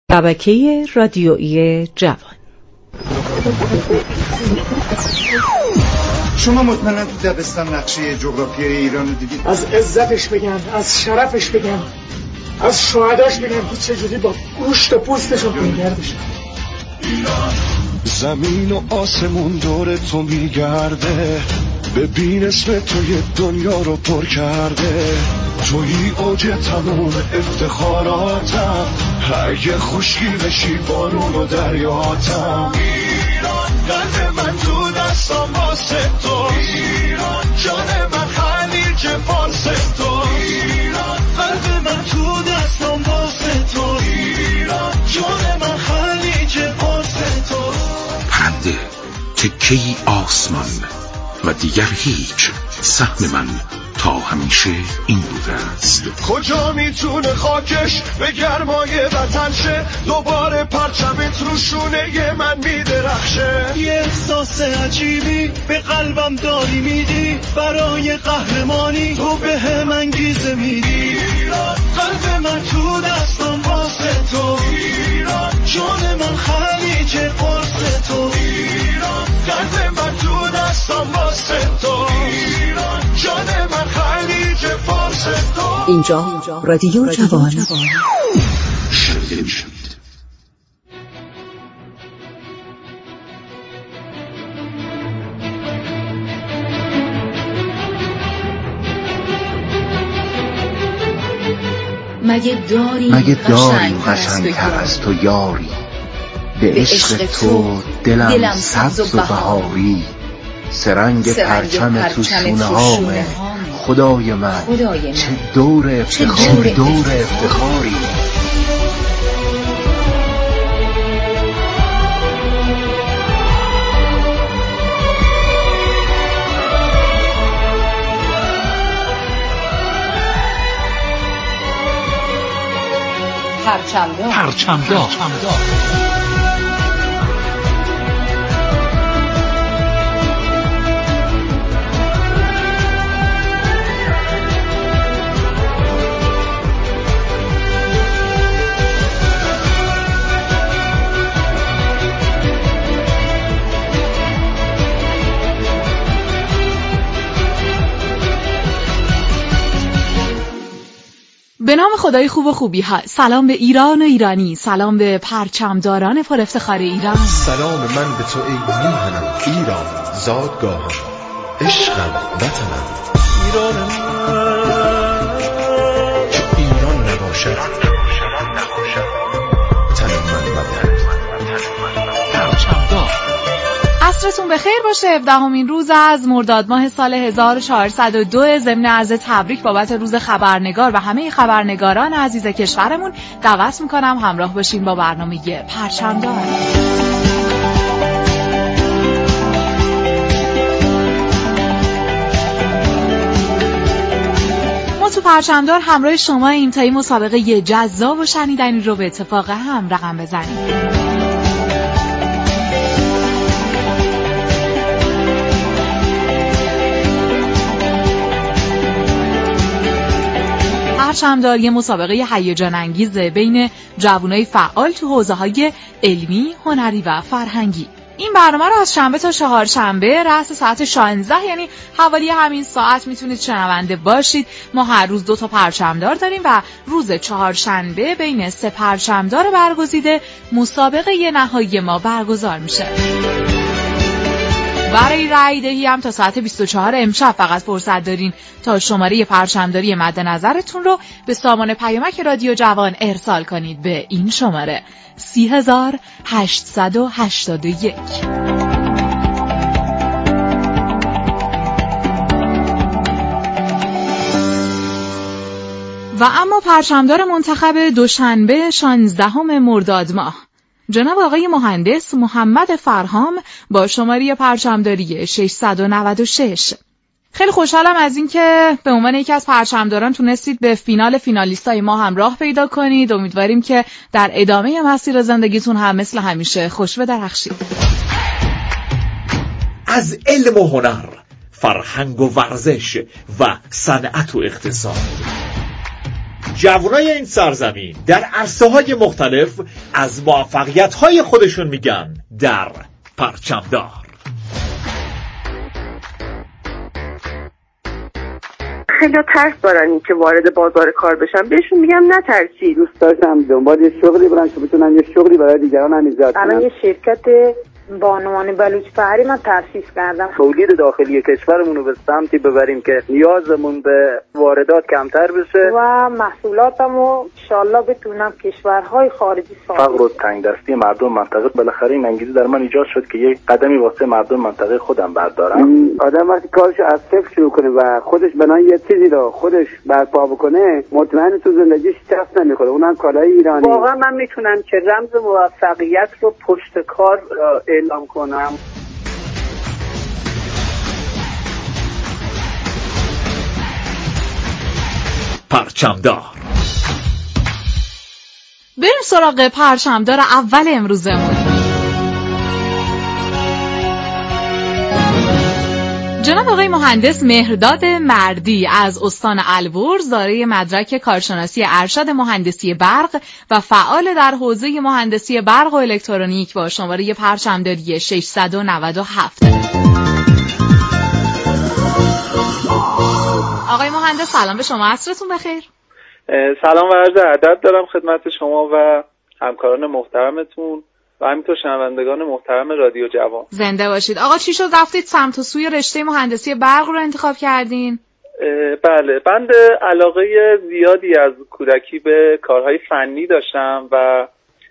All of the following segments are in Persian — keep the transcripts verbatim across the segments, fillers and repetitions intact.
شبکه رادیویی جوان. شما مطمئنا تو دبستان نقشه جغرافیای ایران رو دیدید؟ از عزتش بگم، از شرفش بگم، از شهداش بگم که چجوری با گوشت و پوستشون پیگر بشن. زمین و آسمون دور تو میگرده، ببین اسم توی دنیا رو پر کرده. توی اوج تموم افتخاراتم، اگه خوشی بشی بارون و دریاتم. ایران قلب من تو دستم واسه تو، ایران جان من خلیج فارس تو، ایران قلب من تو دستم واسه تو، ایران جان من خلیج فارس تو. پرنده تکه‌ای آسمان و دیگر هیچ، سهم من تا همیشه این بوده است. کجا میتونه خاکش به گرمای وطن شه، دوباره پرچمت رو شونه من میدرخشه. یه احساس عجیبی به قلبم داری میدی، برای قهرمانی تو به هم انگیزه میدی. ایران قلب من تو دستم واسه تو، ایران جان من خلیج فارس تو، ایران قلب من تو دستم واسه تو، ایران جان من خلیج فارس تو. اینجا رادیو جوان. شنیده میشوید. مگه داریم مگه داریم قشنگتر از تو یاری، به عشق تو دلم سبز و بهاری. سرنگ پرچم تو سونه هامه، خدای من چه دور افتخاری، دور افتخاری. پرچمدار پرچمدار به نام خدای خوب و خوبی ها. سلام به ایران و ایرانی، سلام به پرچمداران پر افتخار ایران. سلام من به تو ای میهنم ایران، زادگاهم، عشقم، وطنم. ایران من که ایران نباشد، تن من نباشد. پرچمدار. عصرتون بخیر باشه. هفدهمین روز از مرداد ماه سال هزار و چهارصد و دو. ضمن عرض تبریک بابت روز خبرنگار و همه خبرنگاران عزیز کشورمون دعوت میکنم همراه باشین با برنامه پرچمدار. ما تو پرچمدار همراه شما این تا این مسابقه جذاب و شنیدنی رو به اتفاق هم رقم بزنیم. پرچمدار یه مسابقه هیجان انگیزه بین جوانای فعال تو حوزه‌های علمی، هنری و فرهنگی. این برنامه رو از شنبه تا چهارشنبه رأس ساعت شانزده، یعنی حوالی همین ساعت میتونید شنونده باشید. ما هر روز دو تا پرچمدار داریم و روز چهارشنبه بین سه پرچمدار برگزیده مسابقه نهایی ما برگزار میشه. برای رأی دهی هم تا ساعت بیست و چهار امشب فقط فرصت دارین تا شماره پرچمداری مد نظرتون رو به سامان پیامک رادیو جوان ارسال کنید به این شماره سی هزار هشتصد و هشتاد و یک. و اما پرچمدار منتخب دوشنبه شانزدهم مرداد ماه، جناب آقای مهندس محمد فرهام با شماره پرچمداری ششصد و نود و شش. خیلی خوشحالم از این که به عنوان یکی از پرچمداران تونستید به فینال فینالیستای ما هم راه پیدا کنید. امیدواریم که در ادامه مسیر زندگیتون هم مثل همیشه خوش بدرخشید. از علم و هنر، فرهنگ و ورزش و صنعت و اقتصاد، جوانای این سرزمین در عرصه‌های مختلف از موفقیت‌های خودشون میگن در پرچمدار. خیلی ترس دارن این که وارد بازار کار بشن. بهشون میگم نترسید. دوست داشتم دنبال یه شغلی برن که بتونن یه شغلی برای دیگران هم ایجاد کنن. الان یه شرکت بانوان بلوچ فهری من تأسیس کردم. تولید داخلی کشورمون رو به سمتی ببریم که نیازمون به واردات کمتر بشه و محصولاتمو ان شاءالله بتونم کشورهای خارجی صادر کنم. فقر و تنگ دستی مردم منطقه بالاخره این انگیزه در من ایجاد شد که یک قدمی واسه مردم منطقه خودم بردارم. آدم وقتی کارشو از صفر شروع کنه و خودش بنای یه چیزی رو خودش برپا بکنه، مطمئن تو زندگیش چسب نمیخوره، اونم کالای ایرانی. واقعا من میتونم که رمز موفقیت رو پشت کار اعلام کنم. پرچمدار. بریم سراغ پرچمدار اول امروزمون. جناب آقای مهندس مهرداد مردی از استان البرز دارای مدرک کارشناسی ارشد مهندسی برق و فعال در حوزه مهندسی برق و الکترونیک با شماره پرچمداری ششصد و نود و هفت. آقای مهندس سلام به شما، عصرتون بخیر. سلام و عرض ادب دارم خدمت شما و همکاران محترمتون و همینطور شنوندگان محترم رادیو جوان. زنده باشید. آقا چی شد رفتید سمت و سوی رشته مهندسی برق رو انتخاب کردین؟ بله، بند علاقه زیادی از کودکی به کارهای فنی داشتم و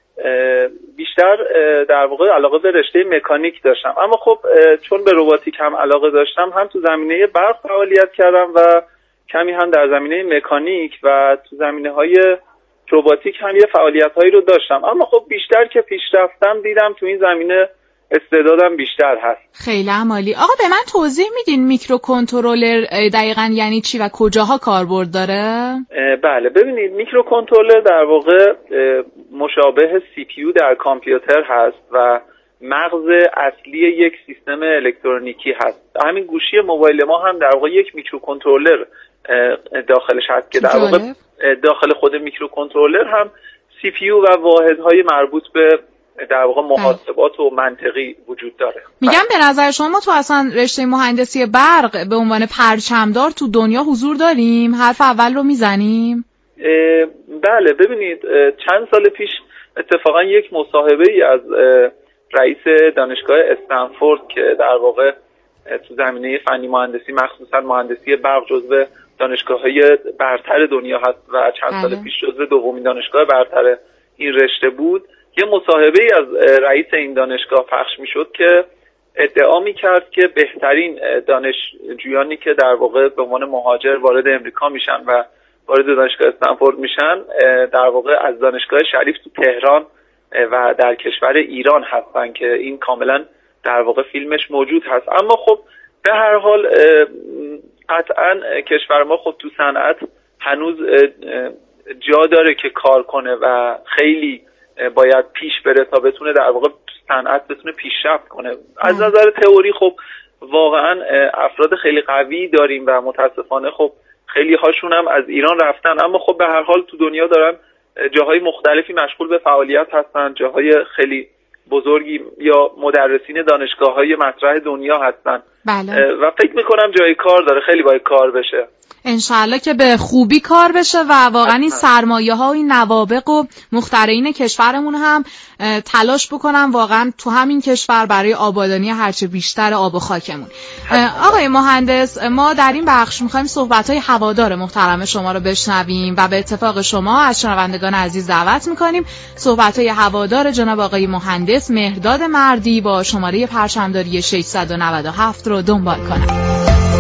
بیشتر در واقع علاقه به رشته مکانیک داشتم، اما خب چون به روباتیک هم علاقه داشتم هم تو زمینه برق فعالیت کردم و کمی هم در زمینه مکانیک و تو زمینه‌های روباتیک هم یه فعالیت‌هایی رو داشتم، اما خب بیشتر که پیش رفتم دیدم تو این زمینه استعدادم بیشتر هست. خیلی عالی. آقا به من توضیح میدین میکروکنترلر دقیقاً یعنی چی و کجاها کاربرد داره؟ بله، ببینید میکروکنترلر در واقع مشابه سی پی یو در کامپیوتر هست و مغز اصلی یک سیستم الکترونیکی هست. همین گوشی موبایل ما هم در واقع یک میکروکنترلر داخلش هست که در واقع داخل خود میکروکنترلر هم سی پی یو و واحدهای مربوط به در واقع محاسبات و منطقی وجود داره. میگم به نظر شما تو اصلا رشته مهندسی برق به عنوان پرچمدار تو دنیا حضور داریم؟ حرف اول رو میزنیم؟ بله، ببینید چند سال پیش اتفاقا یک مصاحبه ای از رئیس دانشگاه استنفورد که در واقع تو زمینه فنی مهندسی مخصوصا مهندسی برق جزو دانشگاه‌های برتر دنیا هست و چند سال پیش جزو دومین دانشگاه برتر این رشته بود، یه مصاحبه ای از رئیس این دانشگاه پخش میشد که ادعا میکرد که بهترین دانشجویانی که در واقع به عنوان مهاجر وارد امریکا میشن و وارد دانشگاه استنفورد میشن در واقع از دانشگاه شریف تو تهران و در کشور ایران هستن که این کاملا در واقع فیلمش موجود هست. اما خب به هر حال قطعا کشور ما خب تو صنعت هنوز جا داره که کار کنه و خیلی باید پیش بره تا بتونه در واقع صنعت بتونه پیشرفت کنه. از نظر تئوری خب واقعا افراد خیلی قوی داریم و متاسفانه خب خیلی هاشون هم از ایران رفتن، اما خب به هر حال تو دنیا دارن جاهای مختلفی مشغول به فعالیت هستن، جاهای خیلی بزرگی یا مدرسین دانشگاه‌های مطرح دنیا هستن. بله. و فکر میکنم جای کار داره، خیلی باید کار بشه. انشالله که به خوبی کار بشه و واقعا این سرمایه ها و این نوابغ و مخترعین کشورمون هم تلاش بکنن واقعا تو همین کشور برای آبادانی هرچه بیشتر آب و خاکمون. آقای مهندس، ما در این بخش میخوایم صحبت های هوادار محترم شما رو بشنویم و به اتفاق شما از شنوندگان عزیز دعوت میکنیم صحبت های هوادار جناب آقای مهندس مهرداد مردی با شماره پرچمداری ششصد و نود و هفت رو دنبال کنن.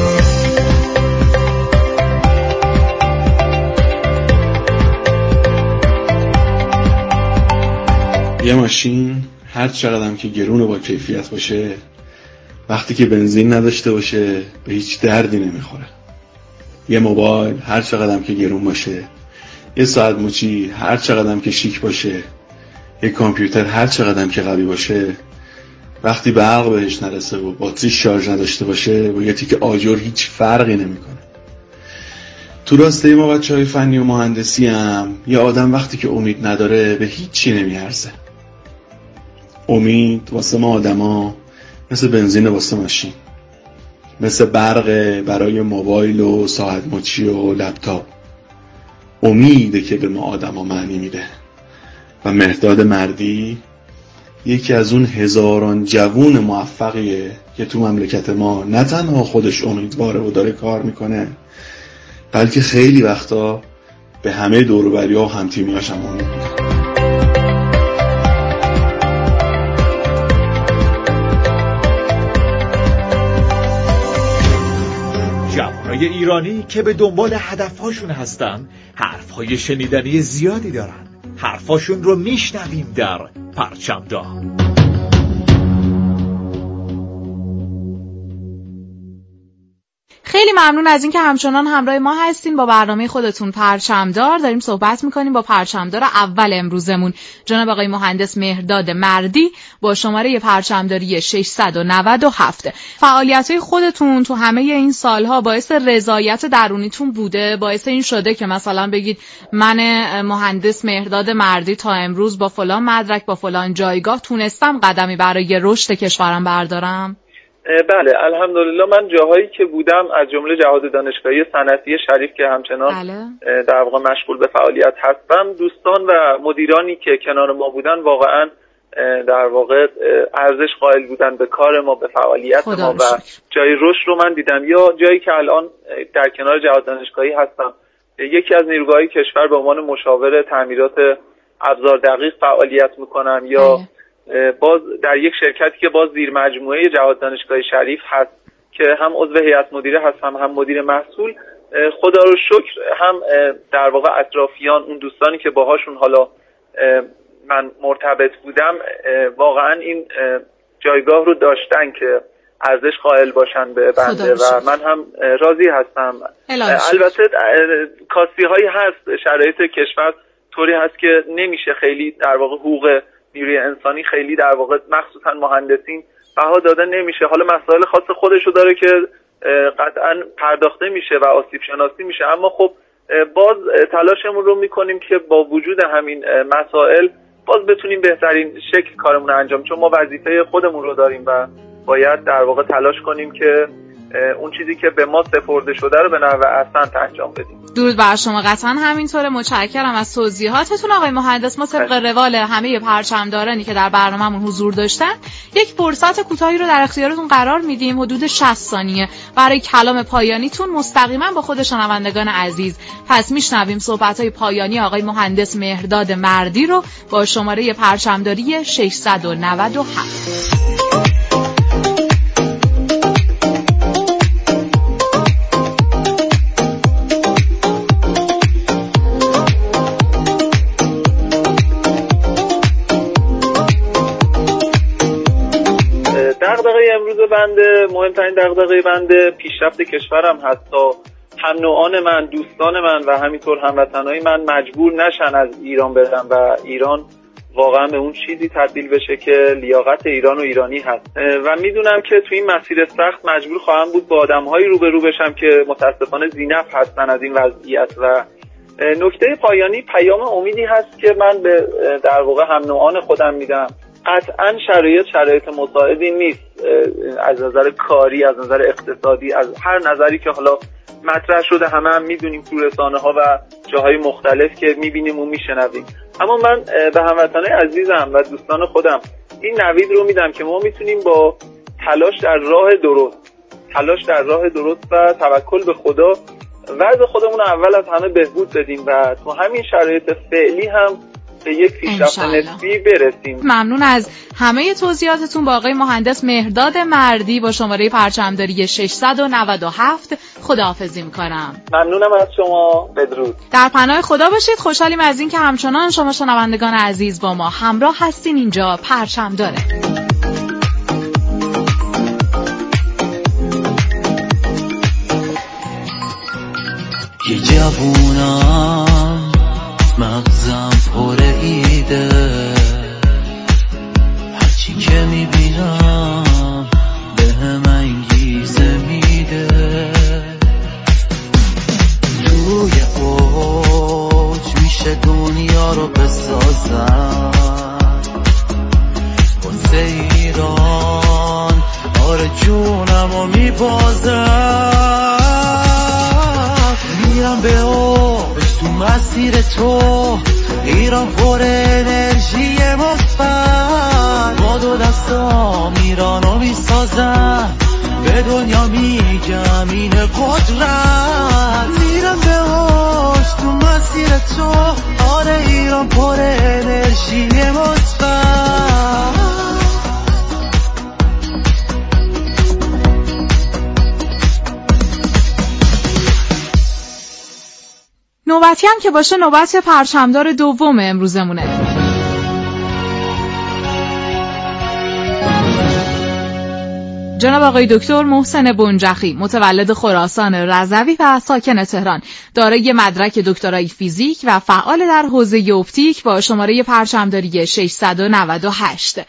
یه ماشین هر چقدر هم که گرون و با کیفیت باشه وقتی که بنزین نداشته باشه به هیچ دردی نمیخوره. یه موبایل هر چقدر هم که گرون باشه، یه ساعت مچی هر چقدر هم که شیک باشه، یه کامپیوتر هر چقدر هم که قوی باشه، وقتی برق بهش نرسه و باتری شارژ نداشته باشه با یه تیکه آجر هیچ فرقی نمیکنه. تو راسته ما بچه های فنی و مهندسی هم یه آدم وقتی که امید نداره به هیچ چی نمیارزه. امید واسه ما آدما مثل بنزین واسه ماشین، مثل برق برای موبایل و ساعت مچی و لپتاپ. امیده که به ما آدما معنی میده. و مهرداد مردی یکی از اون هزاران جوون موفقیه که تو مملکت ما نه تنها خودش امیدواره و داره کار میکنه، بلکه خیلی وقتا به همه دور و بری‌ها و هم‌تیمی‌هاش هم امید میده. جوانای ایرانی که به دنبال هدفهاشون هستن حرفهای شنیدنی زیادی دارن. حرفاشون رو میشنویم در پرچمدار. خیلی ممنون از اینکه همچنان همراه ما هستین با برنامه خودتون پرچمدار. داریم صحبت میکنیم با پرچمدار اول امروزمون، جناب آقای مهندس مهرداد مردی با شماره پرچمداری ششصد و نود و هفت. فعالیت‌های خودتون تو همه این سالها باعث رضایت درونیتون بوده؟ باعث این شده که مثلا بگید من مهندس مهرداد مردی تا امروز با فلان مدرک با فلان جایگاه تونستم قدمی برای رشد کشورم بردارم؟ بله الحمدلله، من جاهایی که بودم از جمله جهاد دانشگاهی صنعتی شریف که همچنان بله. در واقع مشغول به فعالیت هستم، دوستان و مدیرانی که کنار ما بودن واقعا در واقع ارزش قائل بودن به کار ما، به فعالیت ما و جای رشد رو من دیدم. یا جایی که الان در کنار جهاد دانشگاهی هستم، یکی از نیروگاه‌های کشور به عنوان مشاور تعمیرات ابزار دقیق فعالیت میکنم، یا بله. باز در یک شرکتی که باز زیر مجموعه جهاد دانشگاهی شریف هست که هم عضو هیئت مدیره هستم هم مدیر محصول. خدا رو شکر هم در واقع اطرافیان، اون دوستانی که باهاشون حالا من مرتبط بودم، واقعا این جایگاه رو داشتن که ارزش قائل باشن به بنده و من هم راضی هستم. البته کاستی هایی هست، شرایط کشور طوری هست که نمیشه خیلی در واقع حقوق نیروی انسانی خیلی در واقع مخصوصا مهندسین بها داده نمیشه. حالا مسائل خاص خودشو داره که قطعا پرداخته میشه و آسیب شناسی میشه، اما خب باز تلاشمون رو میکنیم که با وجود همین مسائل باز بتونیم بهترین شکل کارمون رو انجام، چون ما وظیفه خودمون رو داریم و باید در واقع تلاش کنیم که اون چیزی که به ما سپرده شده رو به نحو احسن انجام بدیم. درود بر شما. قطعا همینطوره. متشکرم از توضیحاتتون آقای مهندس. ما طبق روال همه پرچمدارانی که در برنامه‌مون حضور داشتن یک فرصت کوتاهی رو در اختیارتون قرار میدیم، حدود شصت ثانیه، برای کلام پایانیتون مستقیما با خود شنوندگان عزیز. پس میشنویم صحبت‌های پایانی آقای مهندس مهرداد مردی رو با شماره پرچمداری ششصد و نود و هفت. دغدغه امروز بنده، مهمترین دغدغه بنده پیشرفت کشورم هست تا هم نوعان من، دوستان من و همینطور هموطنهای من مجبور نشن از ایران برن و ایران واقعا به اون چیزی تبدیل بشه که لیاقت ایران و ایرانی هست. و میدونم که تو این مسیر سخت مجبور خواهم بود با آدم‌هایی روبرو بشم که متاسفانه ذی‌نفع هستن از این وضعیت. و نکته پایانی پیام امیدی هست که من به در واقع هم نوعان خودم میدم. قطعا شرایط شرایط مساعدی نیست از نظر کاری، از نظر اقتصادی، از هر نظری که حالا مطرح شده همه هم میدونیم تو رسانه ها و جاهای مختلف که میبینیم و میشنویم. اما من به هموطنای عزیزم و دوستان خودم این نوید رو میدم که ما میتونیم با تلاش در راه درست تلاش در راه درست و توکل به خدا وضع خودمون اول از همه بهبود بدیم و تو همین شرایط فعلی هم به یک پیشرفت نسبی برسیم. ممنون از همه توضیحاتتون. با آقای مهندس مهرداد مردی با شماره پرچمداری ششصد و نود و هفت خداحافظی میکنم. ممنونم از شما. بدرود. در پناه خدا باشید. خوشحالیم از این که همچنان شما شنوندگان عزیز با ما همراه هستین. اینجا پرچمداره. یه جوونم مغزم پر ایده، هرچی که میبینم به هم انگیزه میده. تو بازم میرم به اوج تو مسیر تو، ایران پر انرژی مثبت، با دو دستام ایرانو میسازم، به دنیا میگم این قدرت. میرم به اوج تو مسیر تو، آره ایران پر انرژی مثبت. نوبتی هم که باشه نوبت پرچمدار دوم امروزمونه. جناب آقای دکتر محسن بنجخی، متولد خراسان رضوی و ساکن تهران، دارای مدرک دکترای فیزیک و فعال در حوزه اپتیک با شماره پرچمداری ششصد و نود و هشت.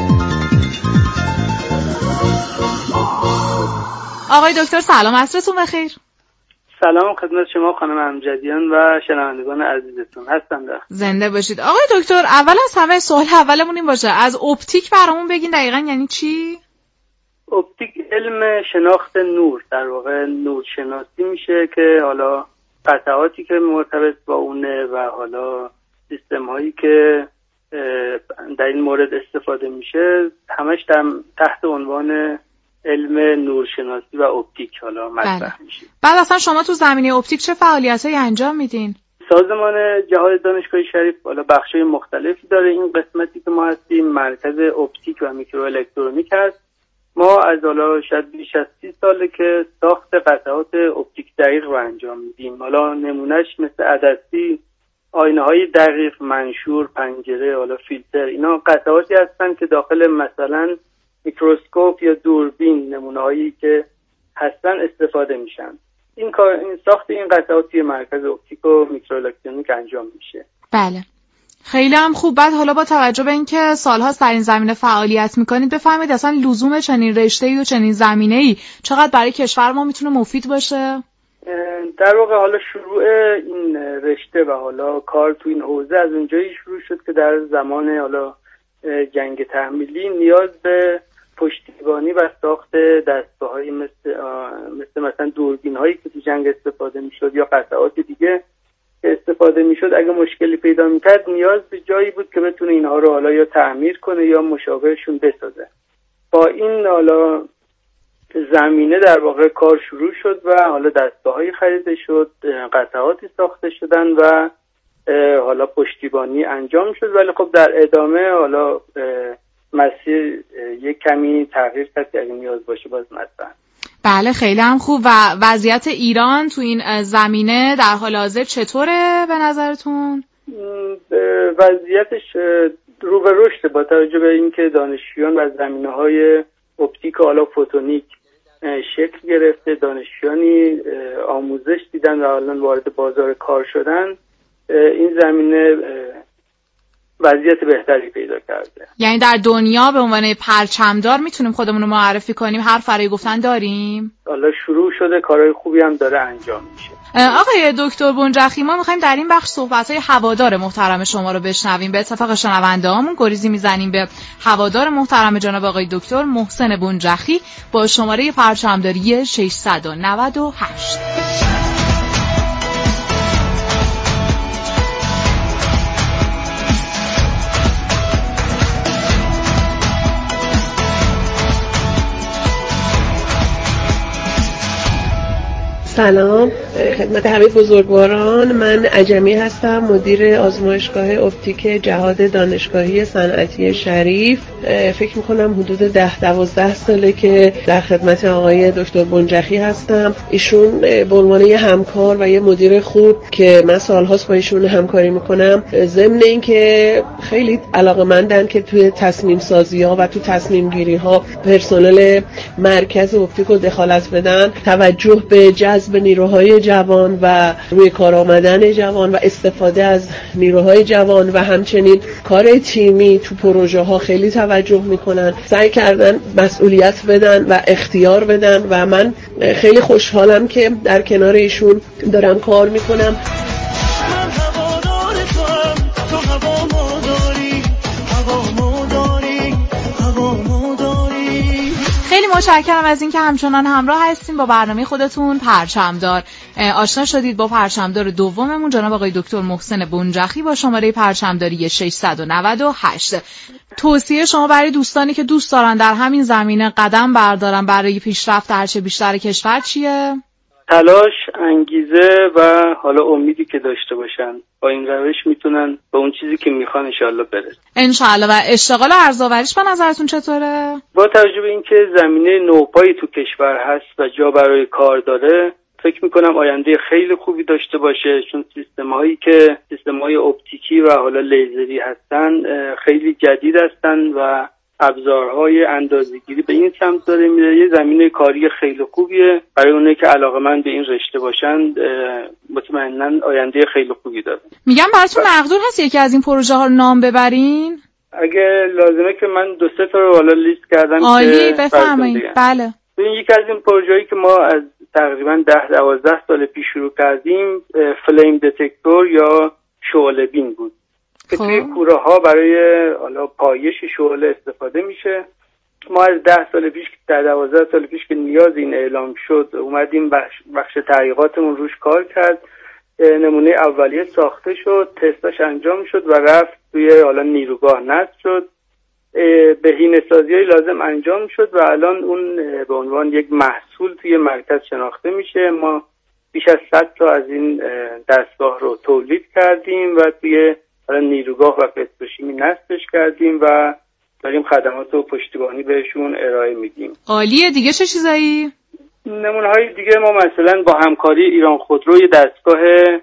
آقای دکتر سلام، عصرتون بخیر. سلام خدمت شما خانم امجدیان و شنوندگان عزیزتون، هستم در زنده باشید. آقای دکتر، اول از همه سوال اولمون این باشه، از اپتیک برامون بگین دقیقاً یعنی چی؟ اپتیک علم شناخت نور، در واقع نورشناسی میشه که حالا قطعاتی که مرتبط با اونه و حالا سیستم هایی که در این مورد استفاده میشه همش در تحت عنوان علم نورشناسی و اپتیک حالا مطرح میشه. بعد اصلا شما تو زمینه اپتیک چه فعالیتایی انجام میدین؟ سازمان جهاد دانشگاه شریف حالا بخشای مختلفی داره. این قسمتی که ما هستیم مرکز اپتیک و میکرو الکترونیک هست. ما از حالا شاید بیش از سی ساله که ساخت قطعات اپتیک دقیق رو انجام میدیم. حالا نمونهش مثل عدسی، آینه های دقیق، منشور، پنجره، حالا فیلتر، اینا قطعاتی هستن که داخل مثلا میکروسکوپ یا دوربین نمونه‌هایی که هستن استفاده میشن. این کار این ساخت این قطعات توی مرکز اپتیک و میکرو الکترونیک انجام میشه. بله. خیلی هم خوب. بعد حالا با توجه به اینکه سال‌هاست در این زمینه فعالیت میکنید، بفهمید اصلا لزوم چنین رشته‌ای و چنین زمینه‌ای چقدر برای کشور ما میتونه مفید باشه؟ در واقع حالا شروع این رشته و حالا کار تو این حوزه از اونجایی شروع شد که در زمان حالا جنگ تحمیلی نیاز به پشتیبانی و ساخت دستگاه‌هایی مثل مثل مثلا دوربین‌هایی که تو جنگ استفاده می‌شد یا قطعات دیگه که استفاده می‌شد، اگه مشکلی پیدا می‌کرد نیاز به جایی بود که بتونه اینها رو حالا یا تعمیر کنه یا مشابهشون بسازه. با این حالا زمینه در واقع کار شروع شد و حالا دستگاه‌هایی خریده شد، قطعاتی ساخته شدن و حالا پشتیبانی انجام شد. ولی خب در ادامه حالا مسیر یک کمی تغییر کرد که اگه نیاز باشه باز مثلا. بله خیلی هم خوب. و وضعیت ایران تو این زمینه در حال حاضر چطوره به نظرتون؟ وضعیتش رو به رشد با توجه به اینکه دانشجویان و زمینه‌های اپتیک و حالا فوتونیک شکل گرفته، دانشجویانی آموزش دیدن و الان وارد بازار کار شدن، این زمینه وضعیت بهتری پیدا کرده. یعنی در دنیا به عنوان پرچمدار میتونیم خودمون رو معرفی کنیم، حرف برای گفتن داریم؟ حالا شروع شده، کارهای خوبی هم داره انجام میشه. آقای دکتر بنجخی، ما میخوایم در این بخش صحبت‌های هوادار محترم شما رو بشنویم. به اتفاق شنونده‌هامون گریزی میزنیم به هوادار محترم جناب آقای دکتر محسن بنجخی با شماره پرچمداری ششصد و نود و هشت. سلام خدمت همه بزرگواران. من عجمی هستم، مدیر آزمایشگاه اپتیک جهاد دانشگاهی صنعتی شریف. فکر میکنم حدود ده دوازده ساله که در خدمت آقای دکتر بنجخی هستم. ایشون به عنوان یه همکار و یه مدیر خوب که من سالهاست با ایشون همکاری میکنم، ضمن این که خیلی علاقه‌مندن که توی تصمیم سازی ها و تو تصمیم گیری ها پرسنل مرکز اپتیک رو دخالت بدن، توجه به جذب نیروهای جوان و روی کار آمدن جوان و استفاده از نیروهای جوان و همچنین کار تیمی تو پروژه ها خیلی توجه میکنن. سعی کردن مسئولیت بدن و اختیار بدن و من خیلی خوشحالم که در کنار ایشون دارم کار میکنم. خیلی متشکرم از اینکه همچنان همراه هستیم با برنامه خودتون پرچمدار. آشنا شدید با پرچمدار دوممون جناب آقای دکتر محسن بنجخی با شماره پرچمداری ششصد و نود و هشت. توصیه شما برای دوستانی که دوست دارن در همین زمینه قدم بردارن برای پیشرفت هرچه بیشتر کشور چیه؟ تلاش، انگیزه و حالا امیدی که داشته باشن. با این روش میتونن به اون چیزی که میخوان انشالله برسن. انشالله. و اشتغال ارزآوریش به نظرتون چطوره؟ با توجه به اینکه زمینه نوپایی تو کشور هست و جا برای کار داره، فکر میکنم آینده خیلی خوبی داشته باشه، چون سیستم هایی که سیستم های اپتیکی و حالا لیزری هستن خیلی جدید هستن و ابزارهای اندازه‌گیری به این سمت داره میره. یه زمینه کاری خیلی خوبیه برای اونایی که علاقه‌مند به این رشته باشن. مطمئناً آینده خیلی خوبی داره. میگم براتون مقدور هست یکی از این پروژه ها رو نام ببرین؟ اگه لازمه که من دو سه تا رو حالا لیست کردم. عالی، بفرمایید. بله. ببین یکی از این پروژه‌ای که ما از تقریباً ده دوازده سال پیش شروع کردیم فلیم دتکتور یا شعله بین بود که توی کوره ها برای حالا پایش شعله استفاده میشه. ما از ده سال پیش در دوازده سال پیش که نیاز این اعلام شد اومدیم بخش, بخش تحقیقاتمون روش کار کرد. نمونه اولیه ساخته شد، تستاش انجام شد و رفت توی حالا نیروگاه نصب شد. بهینه‌سازی‌های لازم انجام شد و الان اون به عنوان یک محصول توی مرکز شناخته میشه. ما بیش از صد تا از این دستگاه رو تولید کردیم و توی نیروگاه و پتروشیمی نصبش کردیم و داریم خدمات و پشتیبانی بهشون ارائه میدیم. عالیه. دیگه چه چیزایی؟ نمونه‌های دیگه ما مثلا با همکاری ایران خودرو دستگاه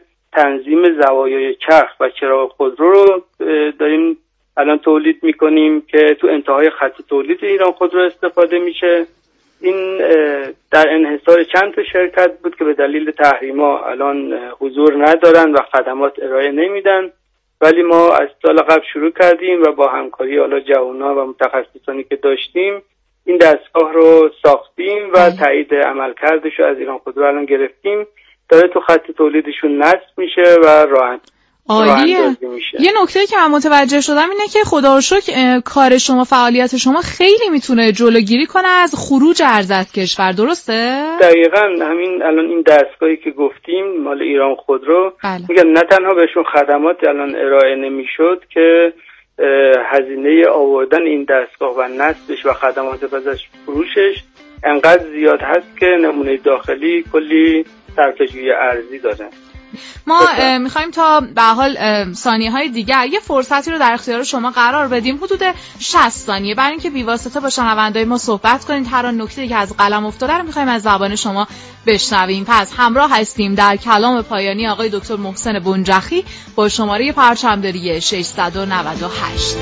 تنظیم زوایای چرخ و چراغ خودرو رو داریم الان تولید میکنیم که تو انتهای خط تولید ایران خودرو استفاده میشه. این در انحصار چند تا شرکت بود که به دلیل تحریما الان حضور ندارن و خدمات ارائه نمیدن، ولی ما از سال قبل شروع کردیم و با همکاری حالا جوونا و متخصصانی که داشتیم این دستگاه رو ساختیم و تایید عملکردش رو از ایران خودرو الان گرفتیم. داره تو خط تولیدشون نصب میشه و راه عالیه. یه نکته که من متوجه شدم اینه که خدا رو شکر کار شما، فعالیت شما خیلی میتونه جلوگیری کنه از خروج ارز از کشور، درسته؟ دقیقاً. همین الان این دستگاهی که گفتیم مال ایران خودرو، بله. میگم نه تنها بهشون خدمات الان ارائه نمیشد که هزینه آوردن این دستگاه و نصبش و خدمات پسش فروشش انقدر زیاد هست که نمونه داخلی کلی صرفه‌جویی ارزی داره. ما میخوایم تا به حال ثانیه های دیگر یه فرصتی رو در اختیار شما قرار بدیم، حدود شصت ثانیه، برای اینکه بی‌واسطه با شنوندای ما صحبت کنید. هر نکته‌ای که از قلم افتاده رو میخوایم از زبان شما بشنویم. پس همراه هستیم در کلام پایانی آقای دکتر محسن بنجخی با شماره پرچمداری ششصد و نود و هشت.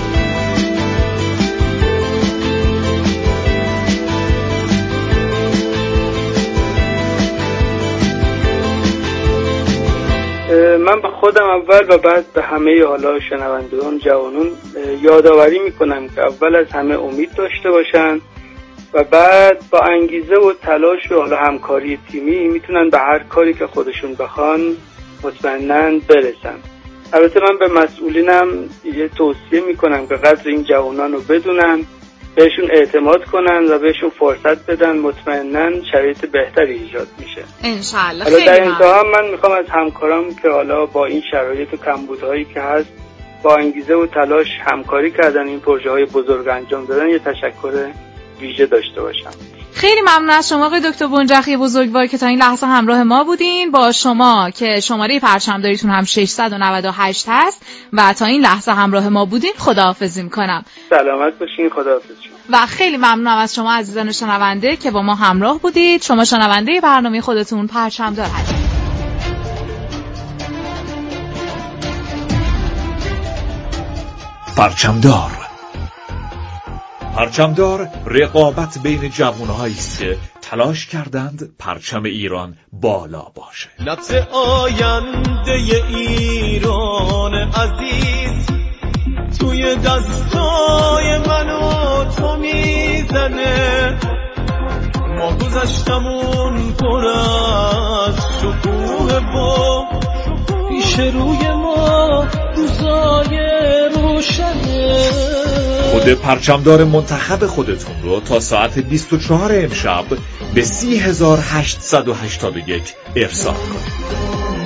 من به خودم اول و بعد به همه حالا شنوندگان جوانون یادآوری میکنم که اول از همه امید داشته باشن و بعد با انگیزه و تلاش و حالا همکاری تیمی میتونن به هر کاری که خودشون بخوان مطمئناً برسن. البته من به مسئولینم یه توصیه میکنم که قدر این جوانان رو بدونن، بهشون اعتماد کنن و بهشون فرصت بدن، مطمئناً شرایط بهتری ایجاد میشه انشالله. حالا در انتها من میخوام از همکارام که حالا با این شرایط و کمبودهایی که هست با انگیزه و تلاش همکاری کردن این پروژه های بزرگ انجام دادن یه تشکر ویژه داشته باشم. خیلی ممنون از شما آقای دکتر بنجخی بزرگوار که تا این لحظه همراه ما بودین. با شما که شماره پرچمداریتون هم ششصد و نود و هشت هست و تا این لحظه همراه ما بودین خداحافظی میکنم. سلامت باشین. خداحافظ. و خیلی ممنونم از شما عزیزان شنونده که با ما همراه بودید. شما شنونده برنامه خودتون پرچمدار هستید. پرچمدار پرچمدار رقابت بین جوانهایی است که تلاش کردند پرچم ایران بالا باشه. نبض آینده ایران عزیز توی دستای من و تو میزنه. ما گذشتمون پر از شکوه با پیش روی ما روزای روشنه. کد پرچمدار منتخب خودتون رو تا ساعت بیست و چهار امشب به سی هزار هشتصد و هشتاد و یک ارسال کنید.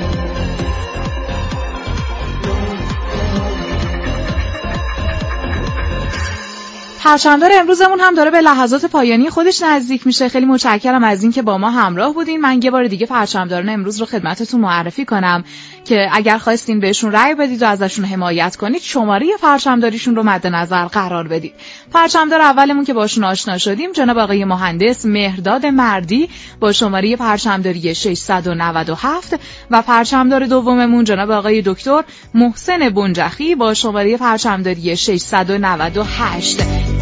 پرچمدار امروزمون هم داره به لحظات پایانی خودش نزدیک میشه. خیلی متشکرم از این که با ما همراه بودین. من یه بار دیگه پرچمداران امروز رو خدمتتون معرفی کنم که اگر خواستین بهشون رأی بدید و ازشون حمایت کنید، شماره پرچمداریشون رو مد نظر قرار بدید. پرچمدار اولمون که باشون آشنا شدیم جناب آقای مهندس مهرداد مردی با شماره پرچمداری ششصد و نود و هفت و پرچمدار دوممون جناب آقای دکتر محسن بنجخی با شماره پرچمداری ششصد و نود و هشت.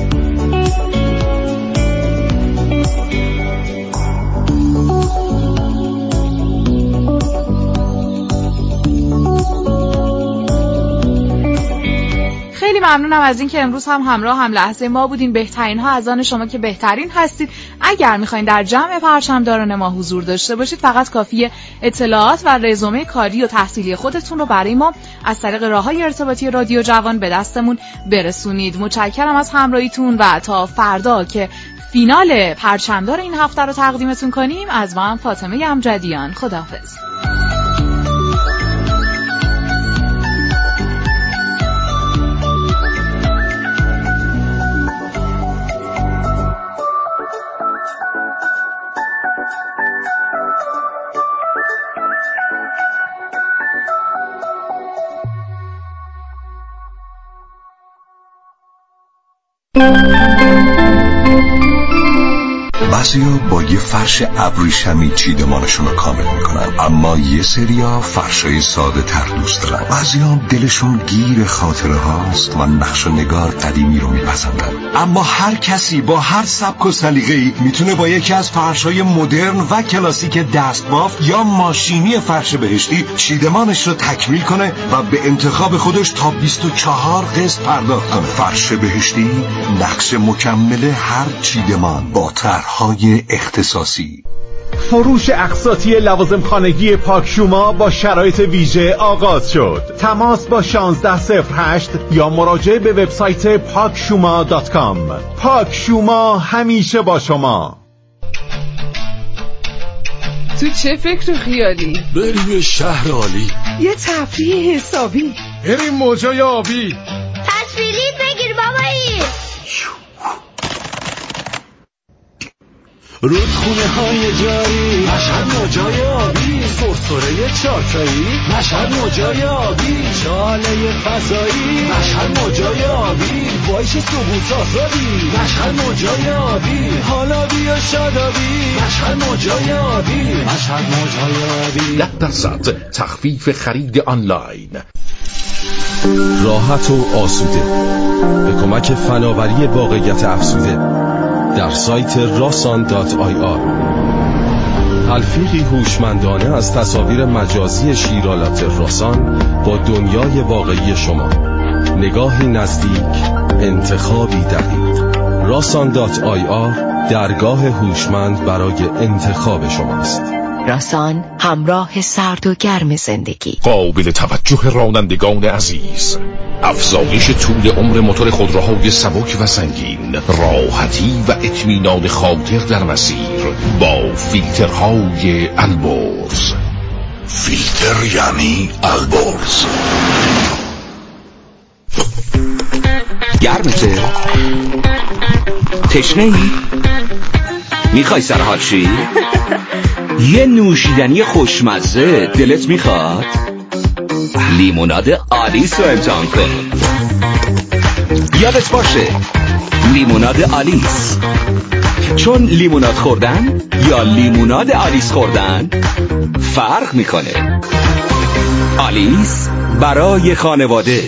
خیلی ممنونم از این که امروز هم همراه هم لحظه ما بودین. بهترین ها از آن شما که بهترین هستید. اگر میخواین در جمع پرچمداران ما حضور داشته باشید، فقط کافیه اطلاعات و رزومه کاری و تحصیلی خودتون رو برای ما از طریق راههای ارتباطی رادیو جوان به دستمون برسونید. متشکرم از همراهیتون و تا فردا که فینال پرچمدار این هفته رو تقدیمتون کنیم، از من فاطمه امجدیان. خداحافظ. بعضیا با یه فرش ابریشمی چیدمانشون رو کامل میکنن، اما یه سریا فرشای ساده تر دوست دارن. بعضیا هم دلشون گیر خاطره هاست و نقش و نگار قدیمی رو میپسندن. اما هر کسی با هر سبک و سلیقه‌ای میتونه با یکی از فرشای مدرن و کلاسیک دستبافت یا ماشینی فرش بهشتی چیدمانش رو تکمیل کنه و به انتخاب خودش تا بیست و چهار قسط پرداخت کنه. فرش بهشتی نقش مکمل هر چیدمان با طرح‌های اختصاصی. فروش اقساطی لوازم خانگی پاکشوما با شرایط ویژه آغاز شد. تماس با شانزده صفر هشت یا مراجعه به وبسایت پاکشوما دات کام. پاکشوما همیشه با شما. تو چه فکر و خیالی؟ بریم شهر عالی، یه تفریح حسابی، بریم موجای آبی، تصویری بگیر بابایی، رودخونه های جاری، مشهد موجای آبی، سرسره چارتایی، مشهد موجای آبی، شاله فضایی، مشهد موجای آبی، وایش ثبوت آزادی، مشهد موجای آبی، حالا بیا شادابی، مشهد موجای آبی، مشهد موجای آبی. ده درصد تخفیف خرید آنلاین. راحت و آسوده به کمک فناوری واقعیت افزوده در سایت راسان دات آی آر. تلفیقی هوشمندانه از تصاویر مجازی شیرالات راسان با دنیای واقعی شما. نگاهی نزدیک، انتخابی دقیق. راسان دات آی آر درگاه هوشمند برای انتخاب شماست. راسان، همراه سرد و گرم زندگی. قابل توجه رانندگان عزیز، افزایش طول عمر موتور خودروهای سبک و سنگین، راحتی و اطمینان خاطر در مسیر با فیلترهای البرز. فیلتر یعنی البرز. گرمته؟ تشنه ای؟ میخوای سرحال شی؟ یه نوشیدنی خوشمزه دلت میخواد؟ لیموناد آلیس رو امتحان کن. یادت باشه لیموناد آلیس، چون لیموناد خوردن یا لیموناد آلیس خوردن فرق میکنه. آلیس برای خانواده.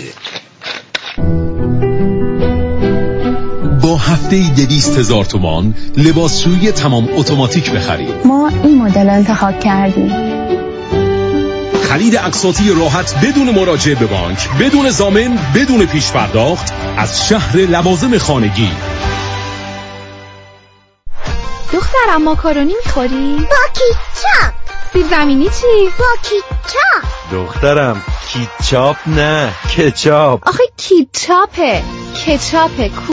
با هفته‌ای دویست هزار تومان لباسشویی تمام اتوماتیک بخرید. ما این مدل انتخاب کردیم. خرید اقساطی راحت بدون مراجعه به بانک، بدون ضامن، بدون پیش پرداخت از شهر لوازم خانگی. دخترم ماکارونی میخوری؟ با کیچاپ. سیب زمینی چی؟ با کیچاپ. دخترم کیچاپ نه، کچاپ. آخه کیچاپه، کچاپه.